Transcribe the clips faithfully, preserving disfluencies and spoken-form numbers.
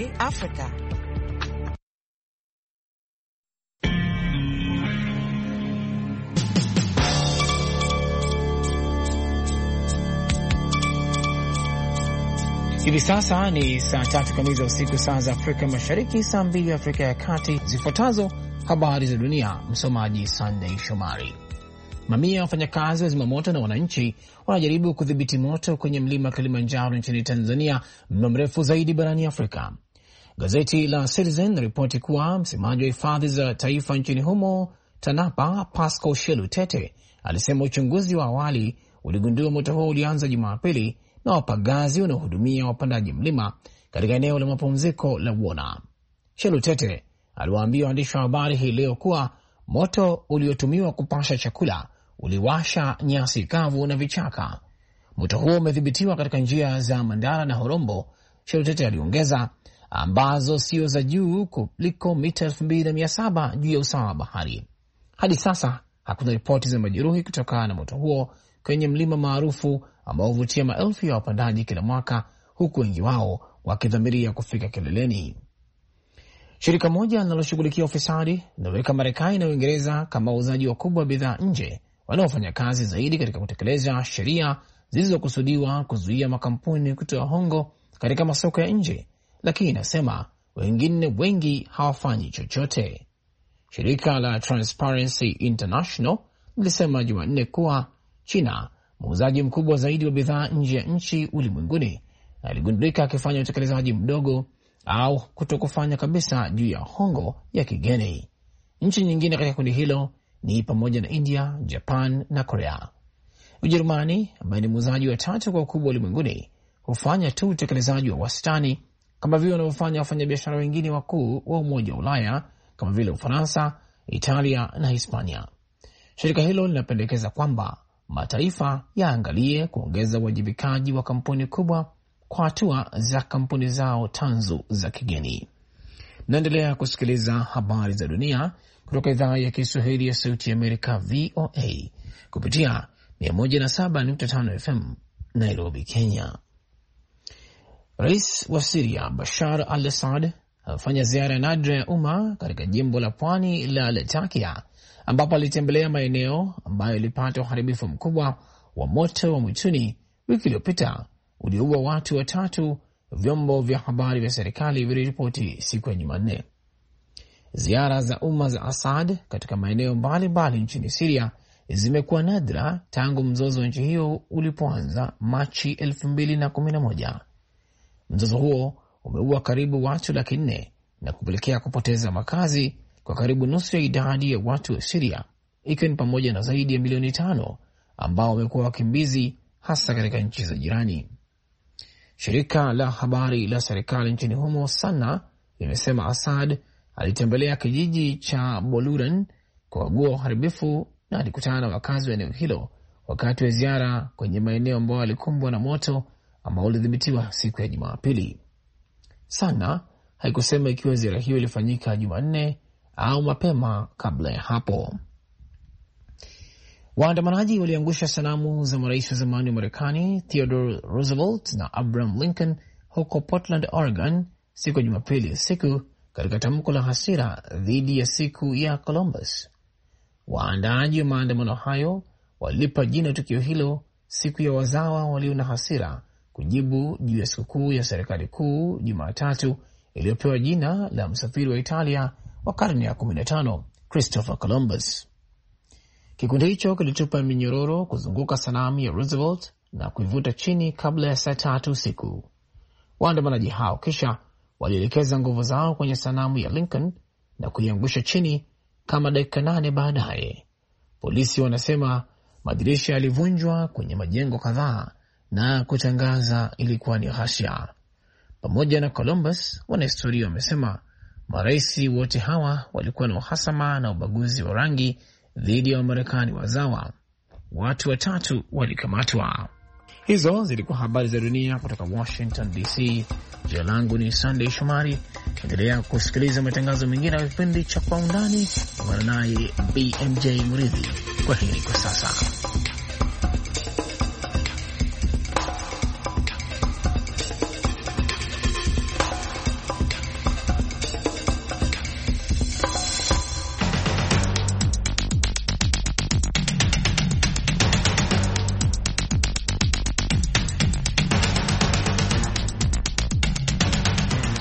Afrika. Hivi sasa ni saa tatu kamili za usiku, saa za Afrika Mashariki, saa mbili Afrika ya Kati. Zifuatazo habari za dunia, msomaji Sunday Shomari. Mamia ya wafanyakazi wa zimamoto na wananchi wanajaribu kudhibiti moto kwenye mlima Kilimanjaro nchini Tanzania, mlima mrefu zaidi barani Afrika. Gazeti la Citizen ripoti kuwa msemaji wa hifadhi za taifa nchini humo TANAPA, Pascal Shelu Tete, alisema uchunguzi wa awali uligundua moto huo ulianza Jumapili na wapagazi wanaohudumia wapandaji mlima katika eneo la mapumziko la Wona. Shelu Tete aliwaambia waandishi wa habari hii leo kuwa moto uliotumiwa kupasha chakula uliwasha nyasi kavu na vichaka. Moto huo umedhibitiwa katika njia za Mandara na Horombo, Shelu Tete aliongeza, ambazo sio za juu kuliko mita elfu mbili na mia saba juu ya usawa wa bahari. Hadi sasa hakuna ripoti za majeruhi kutokana na moto huo kwenye mlima maarufu ambao huvutia maelfu ya wapandaji kila mwaka, huku wengi wao wakidhamiria kufika kileleni. Shirika moja linaloshughulikia ufisadi linaweka Marekani na Uingereza kama wauzaji wakubwa wa bidhaa nje wanaofanya kazi zaidi katika kutekeleza sheria zilizokusudiwa kuzuia makampuni kutoa hongo katika masoko ya nje, lakini inasema wengine wengi hawafanyi chochote. Shirika la Transparency International lilisema Jumanne kuwa China, muuzaji mkubwa zaidi wa bidhaa nje ya nchi ulimwenguni, aligundulika akifanya utekelezaji mdogo au kutokufanya kabisa juu ya hongo ya kigeni. Nchi nyingine katika kundi hilo ni pamoja na India, Japan na Korea. Ujerumani, ambaye ni muuzaji wa tatu kwa ukubwa ulimwenguni, hufanya tu utekelezaji wa wastani kama vile wanavyofanya wafanyabiashara wengine wakuu wa Umoja wa Ulaya kama vile Ufaransa, Italia na Hispania. Shirika hilo linapendekeza kwamba mataifa yaangalie kuongeza uwajibikaji wa kampuni kubwa kwa hatua za kampuni zao tanzu za kigeni. Naendelea kusikiliza habari za dunia kutoka idhaa ya Kiswahili ya Sauti ya Amerika, V O A, kupitia mia moja na saba nukta tano F M Nairobi, Kenya. Rais wa Syria Bashar al-Assad amefanya ziara ya nadra ya umma katika jimbo la pwani la Latakia, ambapo alitembelea maeneo ambayo ilipata uharibifu mkubwa wa moto wa mwituni wiki iliyopita ulioua watu watatu, vyombo vya habari vya serikali viliripoti siku ya Jumanne. Ziara za umma za Assad katika maeneo mbalimbali nchini Syria zimekuwa nadra tangu mzozo wa nchi hiyo ulipoanza Machi elfu mbili na kumi na moja. Mzozo huo umeua karibu watu laki nne na kupelekea kupoteza makazi kwa karibu nusu ya idadi ya watu wa Syria, ikiwa ni pamoja na zaidi ya milioni tano ambao wamekuwa wakimbizi hasa katika nchi za jirani. Shirika la habari la serikali nchini humo SANA limesema Assad alitembelea kijiji cha Boluran kukagua uharibifu na alikutana na wakazi wa eneo hilo wakati wa ziara kwenye maeneo ambayo yalikumbwa na moto ambao ulidhibitiwa siku ya Jumapili. SANA haikusema ikiwa ziara hiyo ilifanyika Jumanne au mapema kabla ya hapo. Waandamanaji waliangusha sanamu za marais wa zamani wa Marekani Theodore Roosevelt na Abraham Lincoln huko Portland, Oregon siku ya Jumapili usiku katika tamko la hasira dhidi ya siku ya Columbus. Waandaaji wa maandamano hayo walipa jina tukio hilo siku ya wazawa walio na hasira, kujibu juu ya sikukuu ya serikali kuu Jumatatu iliyopewa jina la msafiri wa Italia wa karne ya kumi na tano Christopher Columbus. Kikundi hicho kilitupa minyororo kuzunguka sanamu ya Roosevelt na kuivuta chini kabla ya saa tatu usiku. Waandamanaji hao kisha walielekeza nguvu zao kwenye sanamu ya Lincoln na kuiangusha chini kama dakika nane baadaye. Polisi wanasema madirisha yalivunjwa kwenye majengo kadhaa na kutangaza ilikuwa ni ghasia. Pamoja na Columbus, wanahistoria wamesema marais wote hawa walikuwa na uhasama na ubaguzi wa rangi dhidi ya Wamarekani wazawa. Watu watatu walikamatwa. Hizo zilikuwa habari za dunia kutoka Washington D C. Jina langu ni Sunday Shomari. Endelea kusikiliza matangazo mengine ya vipindi cha Kwa Undani. Ungana naye B M J Muridhi. Kwa heri kwa sasa.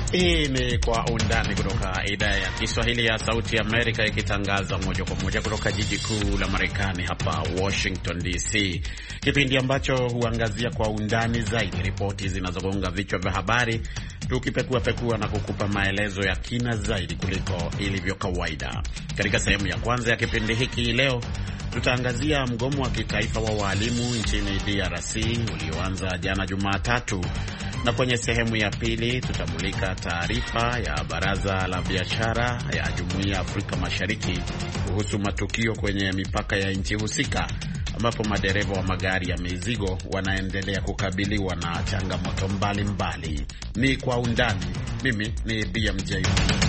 Hii ni Kwa Undani kutoka idhaa ya Kiswahili ya Sauti ya Amerika, ikitangaza moja kwa moja kutoka jiji kuu la Marekani hapa Washington D C, kipindi ambacho huangazia kwa undani zaidi ripoti zinazogonga vichwa vya habari, tukipekua pekua na kukupa maelezo ya kina zaidi kuliko ilivyo kawaida. Katika sehemu ya kwanza ya kipindi hiki leo tutaangazia mgomo wa kitaifa wa walimu nchini D R C ulioanza jana Jumatatu, na kwenye sehemu ya pili tutamulika taarifa ya Baraza la Biashara ya Jumuiya ya Afrika Mashariki kuhusu matukio kwenye mipaka ya nchi husika, ambapo madereva wa magari ya mizigo wanaendelea kukabiliwa na changamoto mbalimbali. Ni Kwa Undani. Mimi ni B M J.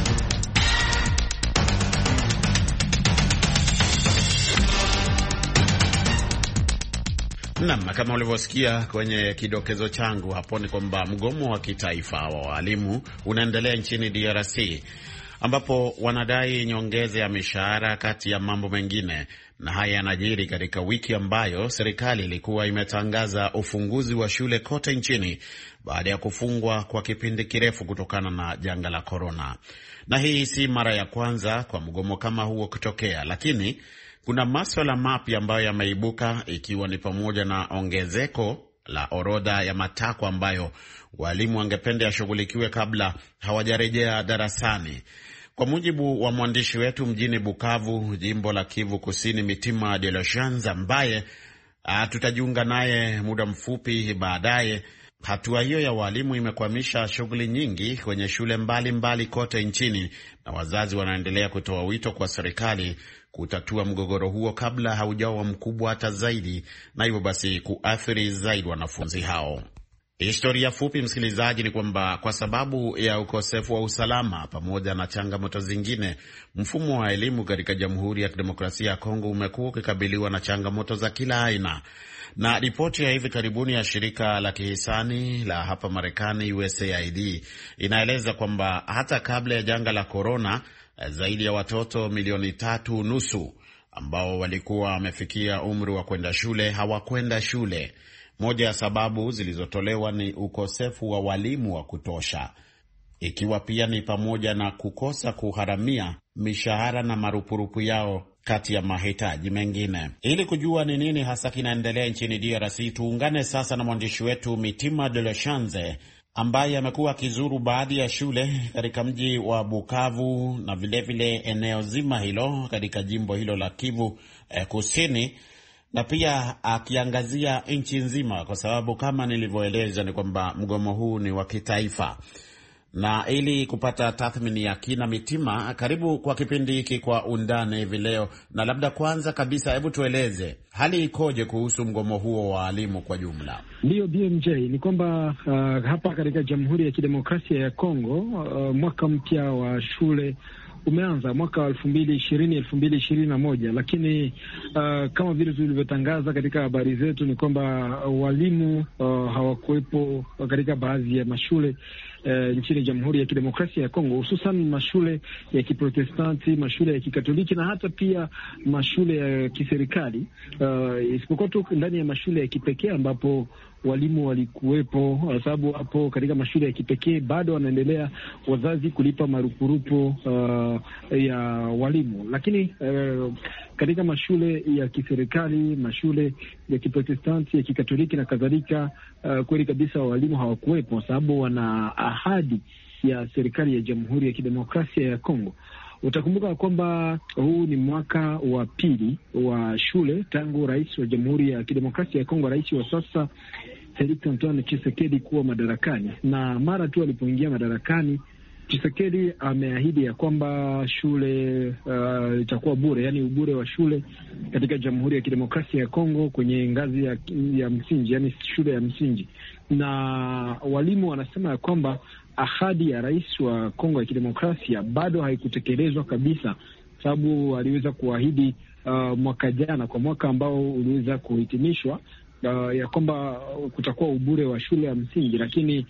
Naam, kama ulivyosikia kwenye kidokezo changu hapo, ni kwamba mgomo wa kitaifa wa walimu unaendelea nchini D R C, ambapo wanadai nyongeza ya mishahara kati ya mambo mengine. Na haya yanajiri katika wiki ambayo serikali ilikuwa imetangaza ufunguzi wa shule kote nchini baada ya kufungwa kwa kipindi kirefu kutokana na janga la korona. Na hii si mara ya kwanza kwa mgomo kama huo kutokea, lakini kuna masuala mapya ambayo yameibuka, ikiwa ni pamoja na ongezeko la orodha ya matakwa ambayo walimu wangependa yashughulikiwe kabla hawajarejea darasani. Kwa mujibu wa mwandishi wetu mjini Bukavu, jimbo la Kivu Kusini, Mitima de la Chance, ambaye tutajiunga naye muda mfupi baadaye, hatua hiyo ya walimu imekwamisha shughuli nyingi kwenye shule mbalimbali mbali kote nchini, na wazazi wanaendelea kutoa wito kwa serikali kutatua mgogoro huo kabla haujawa mkubwa hata zaidi, na hivyo basi kuathiri zaidi wanafunzi hao. Historia fupi, msikilizaji, ni kwamba kwa sababu ya ukosefu wa usalama pamoja na changamoto zingine, mfumo wa elimu katika Jamhuri ya Kidemokrasia ya Kongo umekuwa ukikabiliwa na changamoto za kila aina. Na ripoti ya hivi karibuni ya shirika la kihisani la hapa Marekani U S A I D inaeleza kwamba hata kabla ya janga la korona, zaidi ya watoto milioni tatu nusu ambao walikuwa wamefikia umri wa kwenda shule hawakwenda shule. Moja ya sababu zilizotolewa ni ukosefu wa walimu wa kutosha, ikiwa pia ni pamoja na kukosa kuharamia mishahara na marupurupu yao kati ya mahitaji mengine. Ili kujua ni nini hasa kinaendelea nchini D R C, tuungane sasa na mwandishi wetu Mitima de la Chance, ambaye amekuwa akizuru baadhi ya shule katika mji wa Bukavu na vile vile eneo zima hilo katika jimbo hilo la Kivu eh, Kusini, na pia akiangazia nchi nzima, kwa sababu kama nilivyoeleza ni kwamba mgomo huu ni wa kitaifa. Na ili kupata tathmini ya kina, Mitima, karibu kwa kipindi hiki Kwa Undani hivi leo. Na labda kwanza kabisa, hebu tueleze hali ikoje kuhusu mgomo huo wa walimu kwa jumla? Ndiyo B M J, ni kwamba uh, hapa katika Jamhuri ya Kidemokrasia ya Kongo uh, mwaka mpya wa shule umeanza mwaka wa elfu mbili ishirini elfu mbili ishirini na moja, lakini uh, kama vile tulivyotangaza katika habari zetu ni kwamba walimu uh, hawakuwepo katika baadhi ya mashule Uh, nchini Jamhuri ya Kidemokrasia ya Kongo, hususan mashule ya Kiprotestanti, mashule ya Kikatoliki na hata pia mashule ya kiserikali, uh, isipokuwa tu ndani ya mashule ya kipekee ambapo walimu walikuwepo, sababu hapo katika mashule ya kipekee bado wanaendelea wazazi kulipa marupurupu uh, ya walimu. Lakini uh, katika mashule ya kiserikali, mashule ya Kiprotestanti, ya Kikatoliki na kadhalika, uh, kweli kabisa walimu hawakuwepo sababu wana ahadi ya serikali ya Jamhuri ya Kidemokrasia ya Kongo. Utakumbuka kwamba huu ni mwaka wa pili wa shule tangu rais wa Jamhuri ya Kidemokrasia ya Kongo, rais wa sasa Felix Antoine Tshisekedi kuwa madarakani, na mara tu alipoingia madarakani Tshisekedi ameahidi ya kwamba shule uh, itakuwa bure, yani ubure wa shule katika Jamhuri ya Kidemokrasia ya Kongo kwenye ngazi ya, ya msingi, yani shule ya msingi. Na walimu wanasema ya kwamba ahadi ya rais wa Kongo ya Kidemokrasia bado haikutekelezwa kabisa, sababu aliweza kuahidi uh, mwaka jana kwa mwaka ambao uliweza kuhitimishwa uh, ya kwamba kutakuwa ubure wa shule ya msingi, lakini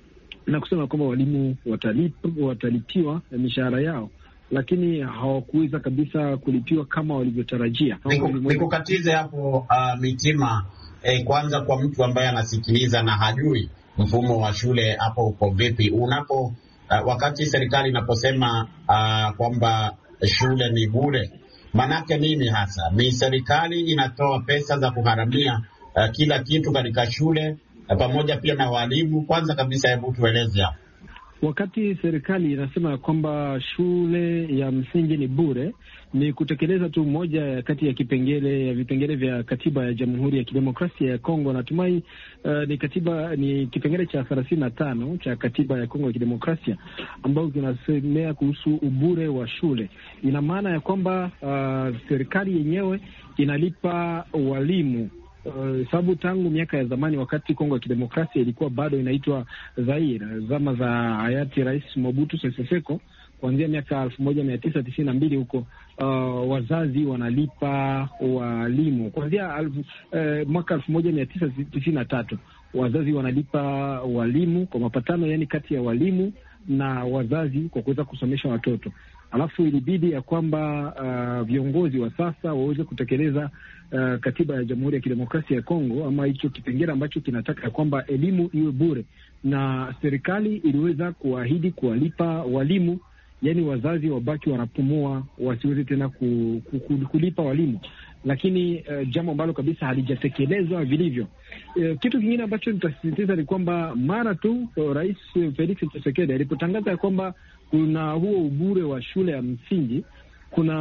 na kusema kwamba walimu watalip, watalipiwa mishahara yao, lakini hawakuweza kabisa kulipiwa kama walivyotarajia. Nikukatize hapo uh, Mitima, eh, kwanza kwa mtu ambaye anasikiliza na hajui mfumo wa shule hapo uko vipi, unapo uh, wakati serikali inaposema uh, kwamba shule ni bure, manake nini hasa? Ni serikali inatoa pesa za kugharamia uh, kila kitu katika shule uh, pamoja pia na walimu? Kwanza kabisa, hebu tueleze hapo. Wakati serikali inasema kwamba shule ya msingi ni bure, ni kutekeleza tu moja kati ya kipengele ya vipengele vya katiba ya Jamhuri ya Kidemokrasia ya Kongo. Natumai uh, ni katiba ni kipengele cha thelathini na tano cha katiba ya Kongo ya Kidemokrasia, ambao kinasemea kuhusu ubure wa shule. Ina maana ya kwamba uh, serikali yenyewe inalipa walimu. Uh, sababu tangu miaka ya zamani, wakati Kongo ya Kidemokrasia ilikuwa bado inaitwa Zaire, zama za hayati Rais Mobutu Sese Seko, kuanzia miaka elfu moja mia tisa tisini na mbili huko, uh, wazazi wanalipa walimu. Kuanzia uh, mwaka elfu moja mia tisa tisini na tatu wazazi wanalipa walimu kwa mapatano, yani kati ya walimu na wazazi, kwa kuweza kusomesha watoto. Alafu ilibidi ya kwamba uh, viongozi wa sasa waweze kutekeleza uh, katiba ya Jamhuri ya Kidemokrasia ya Kongo, ama hicho kipengele ambacho kinataka ya kwamba elimu iwe bure, na serikali iliweza kuahidi kuwalipa walimu, yani wazazi wabaki wanapumua, wasiweze tena ku, ku, ku, kulipa walimu. Lakini uh, jambo ambalo kabisa halijatekelezwa vilivyo. Uh, kitu kingine ambacho nitasisitiza ni kwamba mara tu uh, Rais Felix Tshisekedi alipotangaza ya kwamba kuna huo ubure wa shule ya msingi, kuna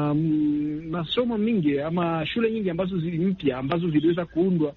mm, masomo mingi ama shule nyingi ambazo mpya ambazo ziliweza kuundwa,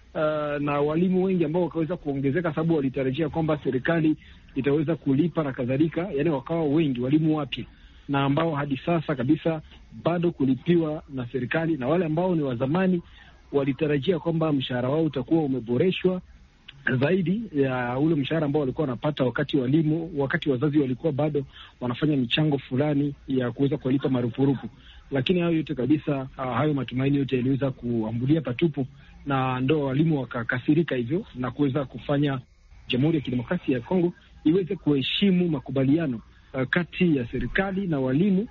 uh, na walimu wengi ambao wakaweza kuongezeka, sababu walitarajia kwamba serikali itaweza kulipa na kadhalika, yani wakawa wengi walimu wapya, na ambao hadi sasa kabisa bado kulipiwa na serikali, na wale ambao ni wa zamani walitarajia kwamba mshahara wao utakuwa umeboreshwa zaidi ya ule mshahara ambao walikuwa wanapata wakati walimu, wakati wazazi walikuwa bado wanafanya michango fulani ya kuweza kuwalipa marupurupu. Lakini hayo yote kabisa, hayo matumaini yote yaliweza kuambulia patupu, na ndo walimu wakakasirika hivyo na kuweza kufanya Jamhuri ya Kidemokrasia ya Kongo iweze kuheshimu makubaliano uh, kati ya serikali na walimu,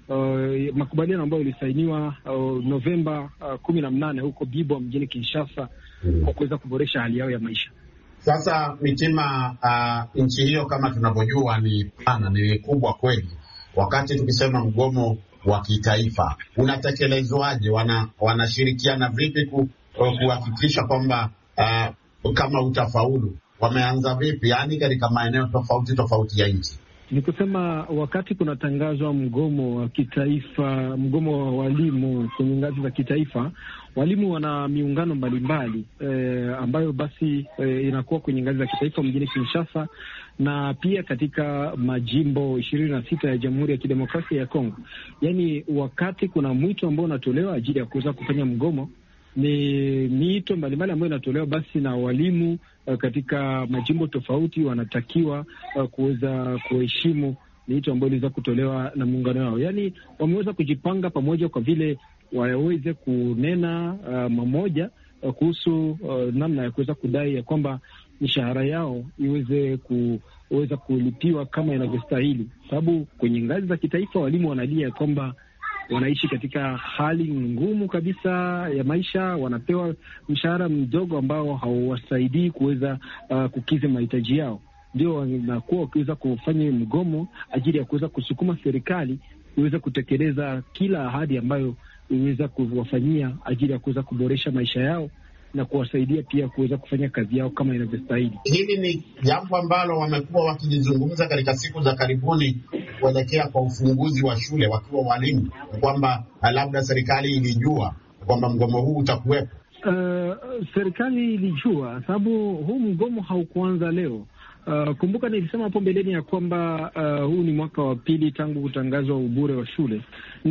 uh, makubaliano ambayo ilisainiwa uh, Novemba uh, kumi na mnane huko Bibo mjini Kinshasa, kwa kuweza kuboresha hali yao ya maisha. Sasa Mitima, uh, nchi hiyo kama tunavyojua ni pana, ni kubwa kweli. Wakati tukisema mgomo wa kitaifa unatekelezwaje? Wana wanashirikiana vipi ku, kuhakikisha kwamba uh, kama utafaulu? Wameanza vipi, yaani katika maeneo tofauti tofauti ya nchi? Ni kusema wakati kunatangazwa mgomo wa kitaifa, mgomo wa walimu kwenye ngazi za kitaifa, walimu wana miungano mbalimbali eh, ambayo basi eh, inakuwa kwenye ngazi za kitaifa mjini Kinshasa, na pia katika majimbo ishirini na sita ya Jamhuri ya Kidemokrasia ya Kongo. Yaani wakati kuna mwito ambao unatolewa ajili ya kuweza kufanya mgomo, ni miito mbalimbali ambayo inatolewa basi na walimu uh, katika majimbo tofauti wanatakiwa uh, kuweza kuheshimu miito ambayo iliweza kutolewa na muungano wao. Yaani wameweza kujipanga pamoja kwa vile waweze kunena uh, mamoja uh, kuhusu uh, namna ya kuweza kudai ya kwamba mishahara yao iweze kuweza kulipiwa kama inavyostahili, sababu kwenye ngazi za kitaifa walimu wanalia ya kwamba wanaishi katika hali ngumu kabisa ya maisha, wanapewa mshahara mdogo ambao hauwasaidii kuweza uh, kukizi mahitaji yao. Ndio wanakuwa wakiweza kufanya mgomo ajili ya kuweza kusukuma serikali iweze kutekeleza kila ahadi ambayo iweza kuwafanyia ajili ya kuweza kuboresha maisha yao na kuwasaidia pia kuweza kufanya kazi yao kama inavyostahili. Hili ni jambo ambalo wamekuwa wakilizungumza katika siku za karibuni kuelekea kwa ufunguzi wa shule wakiwa walimu, kwamba labda serikali ilijua kwamba mgomo huu utakuwepo. Uh, serikali ilijua sababu huu mgomo haukuanza leo. Uh, kumbuka nilisema hapo mbeleni ya kwamba uh, huu ni mwaka wa pili tangu kutangazwa ubure wa shule,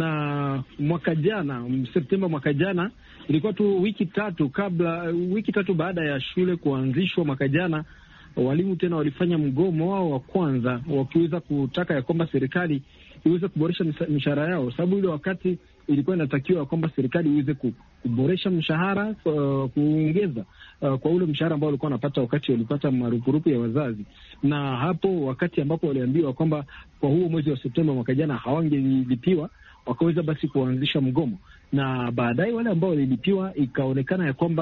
na mwaka jana Septemba mwaka jana ilikuwa tu wiki tatu kabla, wiki tatu baada ya shule kuanzishwa mwaka jana, walimu tena walifanya mgomo wao wa kwanza, wakiweza kutaka ya kwamba serikali iweze kuboresha mishahara yao, sababu ile wakati ilikuwa inatakiwa kwamba serikali iweze kuboresha mshahara, uh, kuongeza uh, kwa ule mshahara ambao walikuwa wanapata wakati walipata marupurupu ya wazazi. Na hapo wakati ambapo waliambiwa kwamba kwa huo mwezi wa Septemba mwaka jana hawangelipiwa, wakaweza basi kuanzisha mgomo, na baadaye wale ambao walilipiwa ikaonekana ya kwamba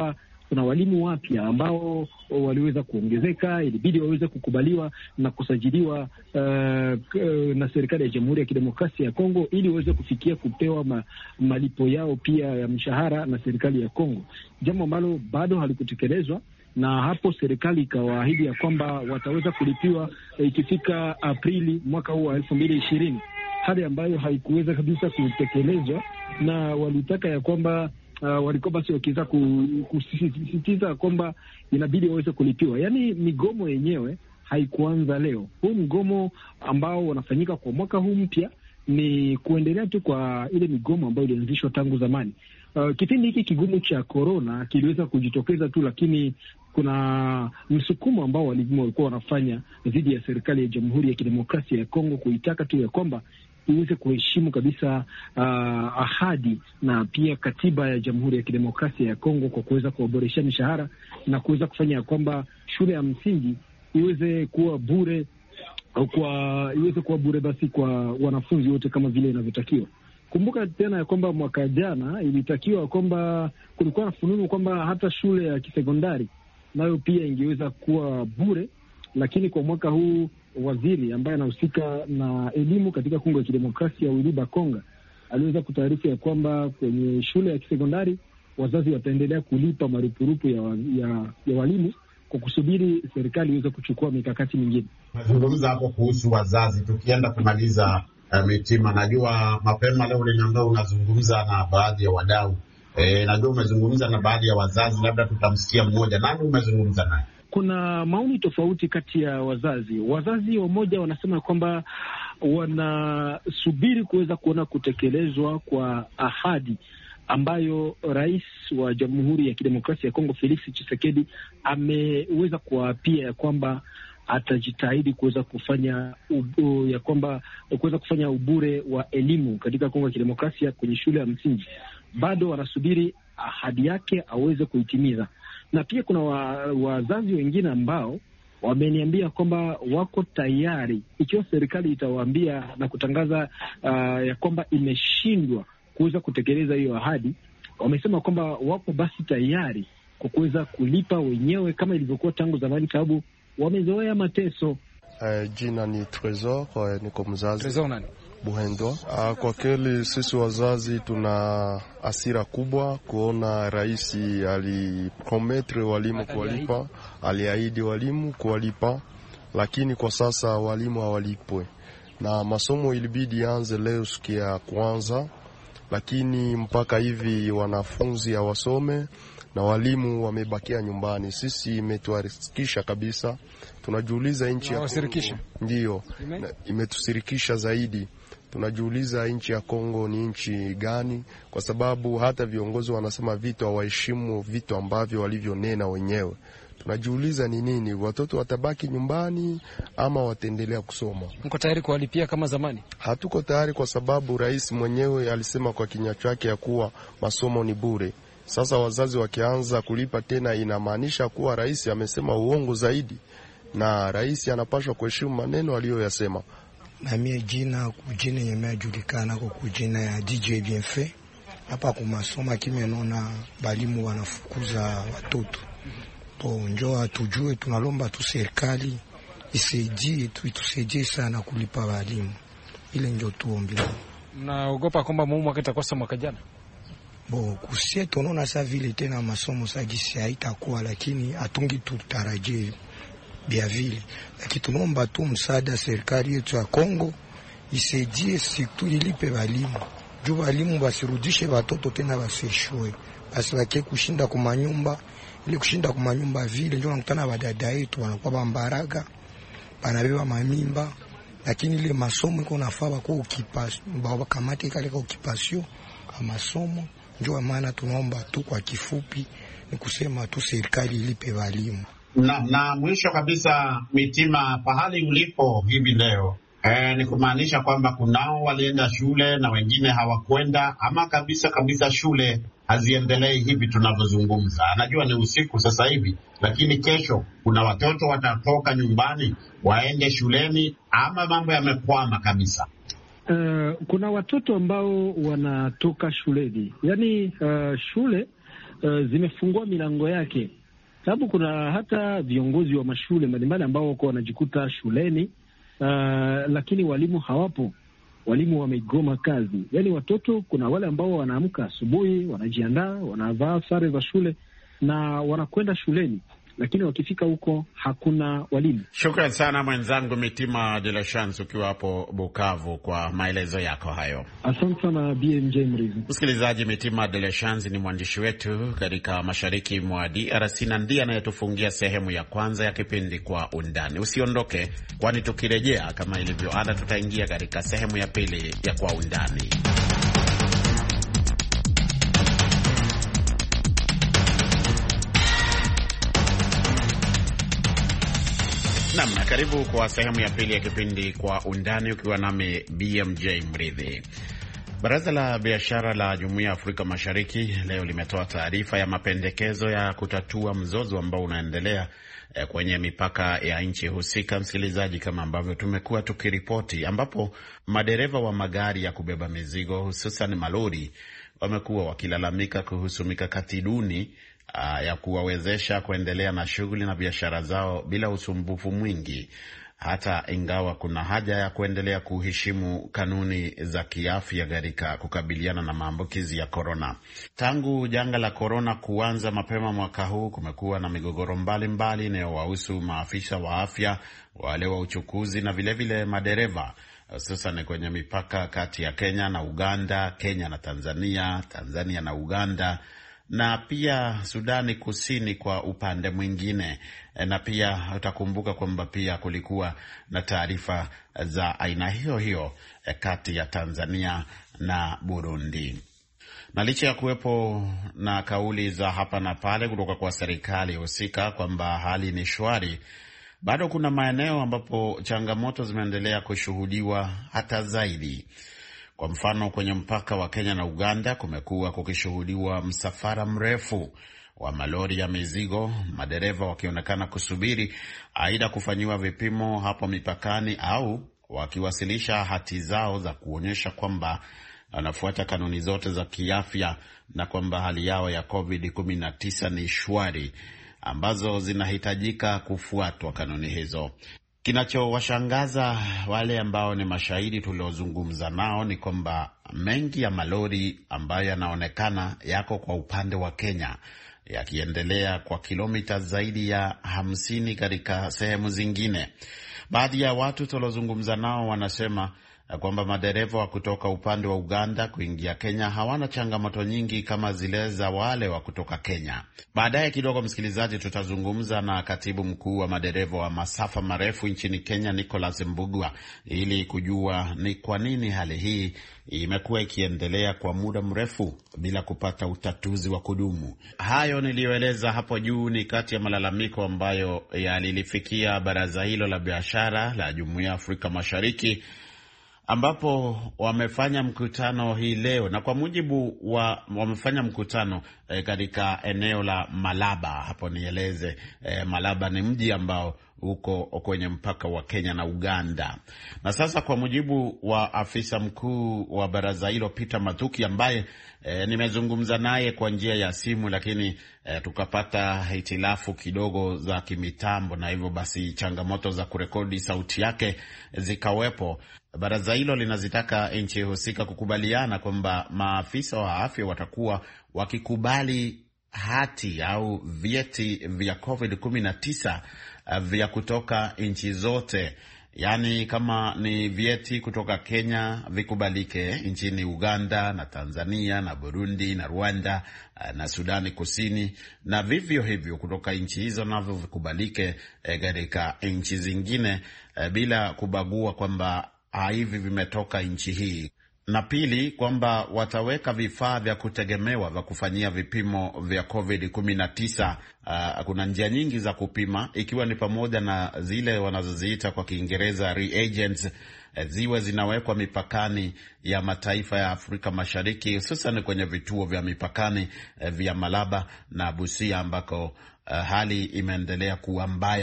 kuna walimu wapya ambao waliweza kuongezeka, ilibidi waweze kukubaliwa na kusajiliwa uh, na serikali ya Jamhuri ya Kidemokrasia ya Kongo ili waweze kufikia kupewa ma, malipo yao pia ya mshahara na serikali ya Kongo, jambo ambalo bado halikutekelezwa. Na hapo serikali ikawaahidi ya kwamba wataweza kulipiwa ikifika Aprili mwaka huu wa elfu mbili ishirini, hali ambayo haikuweza kabisa kutekelezwa, na walitaka ya kwamba uh, walikuwa basi wakiweza kusisitiza kwamba inabidi waweze kulipiwa. Yaani migomo yenyewe haikuanza leo. Huu mgomo ambao wanafanyika kwa mwaka huu mpya ni kuendelea tu kwa ile migomo ambayo ilianzishwa tangu zamani. Uh, kipindi hiki kigumu cha corona kiliweza kujitokeza tu, lakini kuna msukumo ambao walimu walikuwa wanafanya dhidi ya serikali ya Jamhuri ya Kidemokrasia ya Kongo kuitaka tu ya kwamba iweze kuheshimu kabisa uh, ahadi na pia katiba ya Jamhuri ya Kidemokrasia ya Kongo kwa kuweza kuwaboresha mishahara na kuweza kufanya ya kwamba shule ya msingi iweze kuwa bure au kwa iweze kuwa bure basi kwa wanafunzi wote kama vile inavyotakiwa. Kumbuka tena ya kwamba mwaka jana ilitakiwa kwamba kulikuwa na fununu kwamba hata shule ya kisekondari nayo pia ingeweza kuwa bure, lakini kwa mwaka huu waziri ambaye anahusika na elimu katika Kongo ya Kidemokrasia, Willy Bakonga, aliweza kutaarifu ya kwamba kwenye shule ya kisekondari wazazi wataendelea kulipa marupurupu ya, wa, ya, ya walimu kwa kusubiri serikali iweze kuchukua mikakati mingine. Nazungumza hapo kuhusu wazazi, tukienda kumaliza uh, Mitima, najua mapema leo uliniambia unazungumza na baadhi ya wadau. E, najua umezungumza na baadhi ya wazazi, labda tutamsikia mmoja. Nani umezungumza naye? Kuna maoni tofauti kati ya wazazi. Wazazi wamoja wanasema kwamba wanasubiri kuweza kuona kutekelezwa kwa ahadi ambayo rais wa Jamhuri ya Kidemokrasia ya Kongo Felix Tshisekedi ameweza kuapia ya kwamba atajitahidi kuweza kufanya ubu, ya kwamba kuweza kufanya ubure wa elimu katika Kongo ya Kidemokrasia kwenye shule ya msingi. Bado wanasubiri ahadi yake aweze kuitimiza. Na pia kuna wazazi wa wengine ambao wameniambia kwamba wako tayari ikiwa serikali itawaambia na kutangaza uh, ya kwamba imeshindwa kuweza kutekeleza hiyo ahadi. Wamesema kwamba wako basi tayari kwa kuweza kulipa wenyewe kama ilivyokuwa tangu zamani, sababu wamezoea mateso. Uh, jina ni Tresor, uh, niko mzazi. Tresor nani? Buhendo. Uh, kwa kweli sisi wazazi tuna hasira kubwa kuona rais aliprometre walimu kuwalipa, aliahidi walimu kuwalipa, lakini kwa sasa walimu hawalipwe. Na masomo ilibidi anze leo siku ya kwanza, lakini mpaka hivi wanafunzi hawasome na walimu wamebakia nyumbani. Sisi imetuharikisha kabisa. Tunajiuliza nchi ya Kongo. Ndio, imetusirikisha zaidi. Tunajiuliza nchi ya Kongo ni nchi gani, kwa sababu hata viongozi wanasema vitu hawaheshimu vitu ambavyo walivyonena wenyewe. Tunajiuliza ni nini, watoto watabaki nyumbani ama wataendelea kusoma? Mko tayari kuwalipia kama zamani? Hatuko tayari, kwa sababu rais mwenyewe alisema kwa kinywa chake ya kuwa masomo ni bure. Sasa wazazi wakianza kulipa tena, inamaanisha kuwa rais amesema uongo zaidi, na rais anapaswa kuheshimu maneno aliyoyasema. Na mie jina kujina yemejulikana kwa kujina ya D J Bienfait. Hapa kumasoma kimenona balimu wanafukuza watoto. Po njoo tujue, tunalomba tu serikali isaidie tu, itusaidie sana kulipa walimu. Ile ndio tuombe. Naogopa kwamba mumu akitakosa mwaka jana. Bo kusie tunaona sa vile tena masomo sagisi haitakuwa, lakini atungi tutarajie bia vile. Lakini tunaomba tu msaada serikali yetu ya Kongo isaidie siku ilipe walimu. Juu walimu basirudishe watoto tena basishwe. Basi wake kushinda kwa manyumba, ile kushinda kwa manyumba vile ndio nakutana badada yetu wanakuwa bambaraga, banabeba mamimba, lakini ile masomo iko nafaa kwa ukipasio, baba kamati kale kwa ukipasio masomo. Ndio maana tunaomba tu kwa kifupi ni kusema tu serikali ilipe walimu. Na, na mwisho kabisa Mitima, pahali ulipo hivi leo e, ni kumaanisha kwamba kunao walienda shule na wengine hawakwenda, ama kabisa kabisa shule haziendelei hivi tunavyozungumza? Najua ni usiku sasa hivi, lakini kesho kuna watoto watatoka nyumbani waende shuleni, ama mambo yamekwama kabisa? Uh, kuna watoto ambao wanatoka shuleni, yaani uh, shule uh, zimefungua milango yake, sababu kuna hata viongozi wa mashule mbalimbali ambao wako wanajikuta shuleni, uh, lakini walimu hawapo. Walimu wamegoma kazi. Yaani watoto, kuna wale ambao wanaamka asubuhi, wanajiandaa, wanavaa sare za shule na wanakwenda shuleni, lakini wakifika huko hakuna walimu. Shukrani sana mwenzangu Mitima de la Chance ukiwa hapo Bukavu kwa maelezo yako hayo. Asante sana B M J Mrizi. Msikilizaji, Mitima de la Chance ni mwandishi wetu katika mashariki mwa D R C na ndiye anayetufungia sehemu ya kwanza ya kipindi Kwa Undani. Usiondoke, kwani tukirejea kama ilivyo ada tutaingia katika sehemu ya pili ya Kwa Undani. Naam, na karibu kwa sehemu ya pili ya kipindi Kwa Undani ukiwa nami B M J Mridhi. Baraza la Biashara la Jumuiya ya Afrika Mashariki leo limetoa taarifa ya mapendekezo ya kutatua mzozo ambao unaendelea eh, kwenye mipaka ya nchi husika, msikilizaji, kama ambavyo tumekuwa tukiripoti, ambapo madereva wa magari ya kubeba mizigo hususan malori wamekuwa wakilalamika kuhusu mikakati duni Uh, ya kuwawezesha kuendelea na shughuli na biashara zao bila usumbufu mwingi, hata ingawa kuna haja ya kuendelea kuheshimu kanuni za kiafya katika kukabiliana na maambukizi ya korona. Tangu janga la korona kuanza mapema mwaka huu, kumekuwa na migogoro mbalimbali inayowahusu maafisa wa afya, wale wa uchukuzi na vile vile madereva, hususan kwenye mipaka kati ya Kenya na Uganda, Kenya na Tanzania, Tanzania na Uganda, na pia Sudani Kusini kwa upande mwingine. Na pia utakumbuka kwamba pia kulikuwa na taarifa za aina hiyo hiyo kati ya Tanzania na Burundi. Na licha ya kuwepo na kauli za hapa na pale kutoka kwa serikali husika kwamba hali ni shwari, bado kuna maeneo ambapo changamoto zimeendelea kushuhudiwa hata zaidi. Kwa mfano, kwenye mpaka wa Kenya na Uganda kumekuwa kukishuhudiwa msafara mrefu wa malori ya mizigo, madereva wakionekana kusubiri aidha kufanyiwa vipimo hapo mipakani au wakiwasilisha hati zao za kuonyesha kwamba wanafuata kanuni zote za kiafya na kwamba hali yao ya covid kumi na tisa ni shwari, ambazo zinahitajika kufuatwa kanuni hizo. Kinachowashangaza wale ambao ni mashahidi tuliozungumza nao ni kwamba mengi ya malori ambayo yanaonekana yako kwa upande wa Kenya yakiendelea kwa kilomita zaidi ya hamsini katika sehemu zingine. Baadhi ya watu tuliozungumza nao wanasema kwamba madereva wa kutoka upande wa Uganda kuingia Kenya hawana changamoto nyingi kama zile za wale wa kutoka Kenya. Baadaye kidogo, msikilizaji, tutazungumza na katibu mkuu wa madereva wa masafa marefu nchini Kenya, Nicholas Mbugua, ili kujua ni kwa nini hali hii imekuwa ikiendelea kwa muda mrefu bila kupata utatuzi wa kudumu. Hayo niliyoeleza hapo juu ni kati ya malalamiko ambayo yalilifikia baraza hilo la biashara la Jumuiya ya Afrika Mashariki, ambapo wamefanya mkutano hii leo, na kwa mujibu wa wamefanya mkutano e, katika eneo la Malaba. Hapo nieleze e, Malaba ni mji ambao uko kwenye mpaka wa Kenya na Uganda. Na sasa kwa mujibu wa afisa mkuu wa baraza hilo Peter Mathuki, ambaye e, nimezungumza naye kwa njia ya simu, lakini e, tukapata hitilafu kidogo za kimitambo na hivyo basi changamoto za kurekodi sauti yake zikawepo. Baraza hilo linazitaka nchi husika kukubaliana kwamba maafisa wa afya watakuwa wakikubali hati au vyeti vya covid kumi na tisa vya kutoka nchi zote. Yaani kama ni vyeti kutoka Kenya vikubalike nchini Uganda na Tanzania na Burundi na Rwanda na Sudani Kusini, na vivyo hivyo kutoka nchi hizo navyo vikubalike katika e, nchi zingine e, bila kubagua kwamba hivi vimetoka nchi hii. Na pili, kwamba wataweka vifaa vya kutegemewa vya kufanyia vipimo vya covid kumi na tisa. Uh, kuna njia nyingi za kupima, ikiwa ni pamoja na zile wanazoziita kwa Kiingereza reagents, ziwe zinawekwa mipakani ya mataifa ya Afrika Mashariki, hususan kwenye vituo vya mipakani vya Malaba na Busia, ambako uh, hali imeendelea kuwa mbaya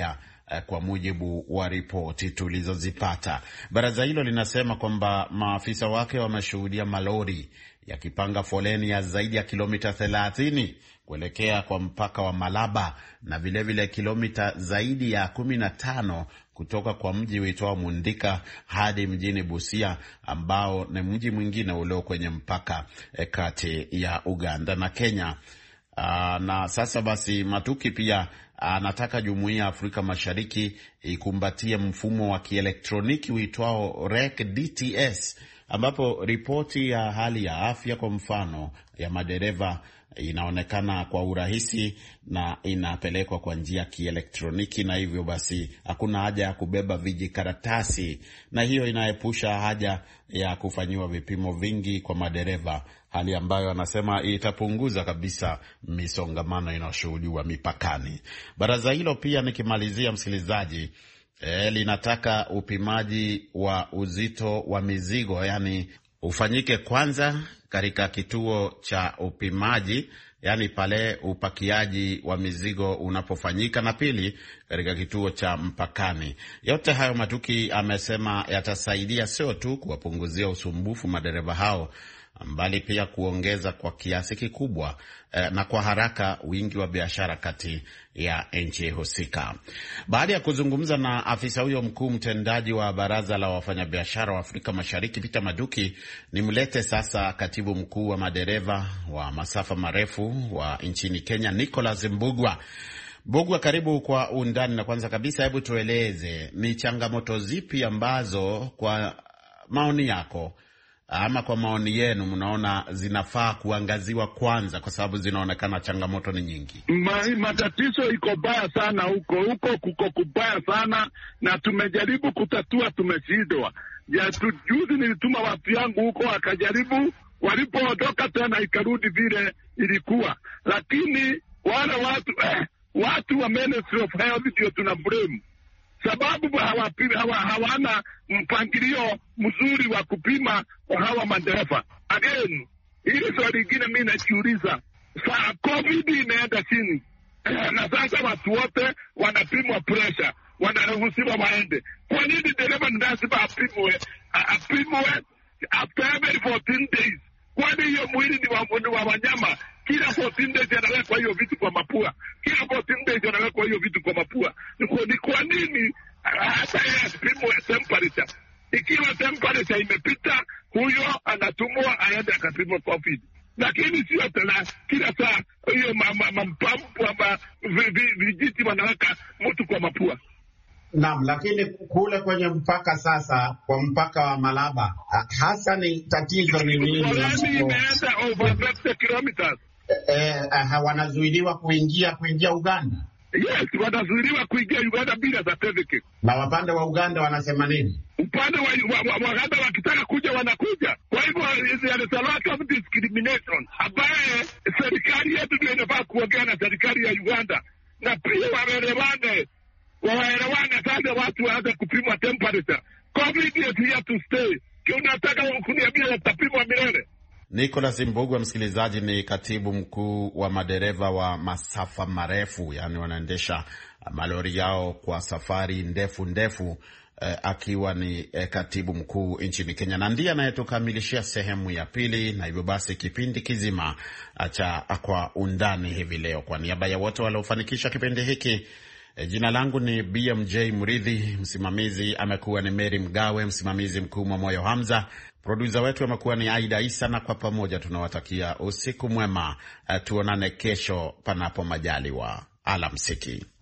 uh, kwa mujibu wa ripoti tulizozipata. Baraza hilo linasema kwamba maafisa wake wameshuhudia malori yakipanga foleni ya zaidi ya kilomita thelathini kuelekea kwa mpaka wa Malaba na vilevile kilomita zaidi ya kumi na tano kutoka kwa mji uitwao Mundika hadi mjini Busia, ambao ni mji mwingine ulio kwenye mpaka eh, kati ya Uganda na Kenya. Aa, na sasa basi Matuki pia anataka Jumuiya ya Afrika Mashariki ikumbatie mfumo wa kielektroniki uitwao R E C D T S, ambapo ripoti ya hali ya afya kwa mfano ya madereva inaonekana kwa urahisi na inapelekwa kwa njia ya kielektroniki, na hivyo basi hakuna haja ya kubeba vijikaratasi, na hiyo inaepusha haja ya kufanyiwa vipimo vingi kwa madereva, hali ambayo anasema itapunguza kabisa misongamano inayoshuhudiwa mipakani. Baraza hilo pia, nikimalizia msikilizaji, E, linataka upimaji wa uzito wa mizigo, yani ufanyike kwanza katika kituo cha upimaji, yani pale upakiaji wa mizigo unapofanyika, na pili katika kituo cha mpakani. Yote hayo Matuki amesema yatasaidia sio tu kuwapunguzia usumbufu madereva hao, mbali pia kuongeza kwa kiasi kikubwa eh, na kwa haraka wingi wa biashara kati ya nchi husika. Baada ya kuzungumza na afisa huyo mkuu mtendaji wa Baraza la Wafanyabiashara wa Afrika Mashariki Peter Maduki, nimlete sasa katibu mkuu wa madereva wa masafa marefu wa nchini Kenya, Nicholas Mbugua. Mbugua, karibu kwa undani, na kwanza kabisa hebu tueleze ni changamoto zipi ambazo kwa maoni yako ama kwa maoni yenu mnaona zinafaa kuangaziwa kwanza, kwa sababu zinaonekana changamoto ni nyingi? Ma, matatizo iko baya sana huko huko kuko kubaya sana, na tumejaribu kutatua, tumeshindwa. Ya juzi nilituma watu yangu huko akajaribu, walipoondoka tena ikarudi vile ilikuwa, lakini wale watu eh, watu wa Ministry of Health ndio tuna blame, sababu hawa, hawa, hawana mpangilio mzuri wa kupima kwa hawa madereva. Again, hili swali lingine mimi najiuliza, saa COVID imeenda chini na sasa watu wote wanapimwa pressure, wanaruhusiwa waende. Kwa nini dereva lazima apimwe apimwe after every fourteen days? Kwani hiyo mwili ni wa, ni wa wanyama? Kila fourteen days anawekwa hiyo vitu kwa mapua, kila fourteen days anawekwa hiyo vitu kwa mapua. Ni kwa nini hata yeye asipimwe temperature? Ikiwa temperature imepita, huyo anatumwa aende akapimwa COVID. Lakini sio tena kila saa hiyo mampampu ama vijiti wanaweka mtu kwa mapua. Naam, lakini kule kwenye mpaka sasa, kwa mpaka wa Malaba, hasa ni tatizo ni nini? Foleni imeenda over fifty kilometers. Eh, eh, wanazuiliwa kuingia kuingia Uganda. Yes, wanazuiliwa kuingia Uganda bila certificate. Na wapande wa Uganda wanasema nini? Upande wa wa Uganda wakitaka kuja wanakuja. Kwa hivyo there is a lot of discrimination ambaye serikali yetu ndio inafaa kuongea na serikali ya Uganda, na pia waelewane waelewane sasa, watu waanze kupimwa temperature. COVID is here to stay. Unataka kuniambia watapimwa milele? Nicholas Mbugua, msikilizaji, ni katibu mkuu wa madereva wa masafa marefu, yani wanaendesha malori yao kwa safari ndefu ndefu, eh, akiwa ni eh, katibu mkuu nchini Kenya, na ndiye anayetukamilishia sehemu ya pili, na hivyo basi kipindi kizima cha Kwa Undani hivi leo. Kwa niaba ya wote waliofanikisha kipindi hiki, E, jina langu ni B M J Muridhi, msimamizi amekuwa ni Mary Mgawe, msimamizi mkuu Moyo Hamza, producer wetu amekuwa ni Aida Isa, na kwa pamoja tunawatakia usiku mwema. E, tuonane kesho panapo majaliwa. Alamsiki.